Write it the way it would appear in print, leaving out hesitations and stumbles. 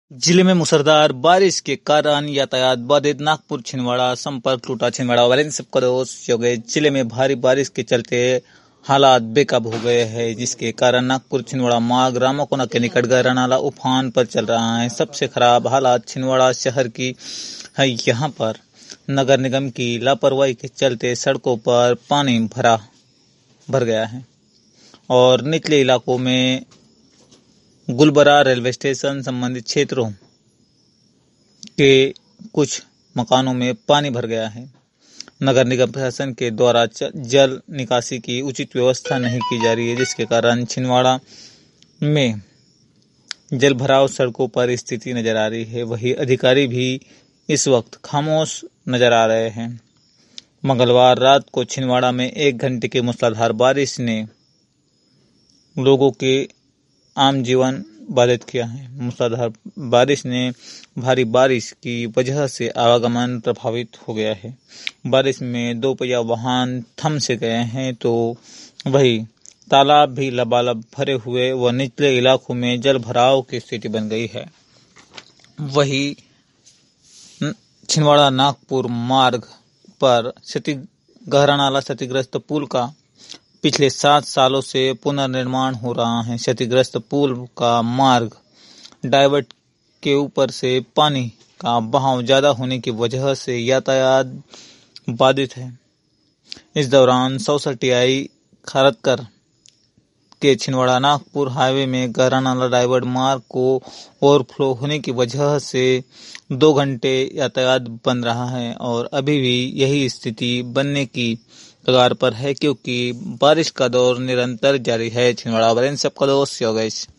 जिले में मूसलाधार बारिश के कारण यातायात बाधित। नागपुर छिंदवाड़ा संपर्क टूटा। छिंदवाड़ा वाले सबका दोस्त योगेश। जिले में भारी बारिश के चलते हालात बेकाबू हो गए हैं, जिसके कारण नागपुर छिंदवाड़ा मार्ग रामाकोना के निकट गहरा नाला उफान पर चल रहा है। सबसे खराब हालात छिंदवाड़ा शहर की है। यहाँ पर नगर निगम की लापरवाही के चलते सड़कों पर पानी भर गया है और निचले इलाकों में गुलबरा रेलवे स्टेशन संबंधित क्षेत्रों के कुछ मकानों में पानी भर गया है। नगर निगम प्रशासन के द्वारा जल निकासी की उचित व्यवस्था नहीं की जा रही है, जिसके कारण छिंदवाड़ा में जल भराव सड़कों पर स्थिति नजर आ रही है। वही अधिकारी भी इस वक्त खामोश नजर आ रहे हैं। मंगलवार रात को छिंदवाड़ा में 1 घंटे की मूसलाधार बारिश ने लोगों के आम जीवन बाधित किया है। मूसलाधार बारिश ने भारी बारिश की वजह से आवागमन प्रभावित हो गया है। बारिश में 2 पहिया वाहन थम से गए हैं, तो वही तालाब भी लबालब भरे हुए व निचले इलाकों में जल भराव की स्थिति बन गई है। वही छिंदवाड़ा नागपुर मार्ग पर गहरा नाला क्षतिग्रस्त पुल का पिछले 7 सालों से पुनर्निर्माण हो रहा है। क्षतिग्रस्त पुल का मार्ग डाइवर्ट के ऊपर से पानी का बहाव ज्यादा होने की वजह से यातायात बाधित है। इस दौरान 64 TI खरतकर के छिंदवाड़ा नागपुर हाईवे में गहरा नाला डाइवर्ट मार्ग को ओवरफ्लो होने की वजह से 2 घंटे यातायात बंद रहा है और अभी भी यही स्थिति बनने की कगार पर है, क्योंकि बारिश का दौर निरंतर जारी है। छिंदवाड़ा वाले सबका दोस्त योगेश।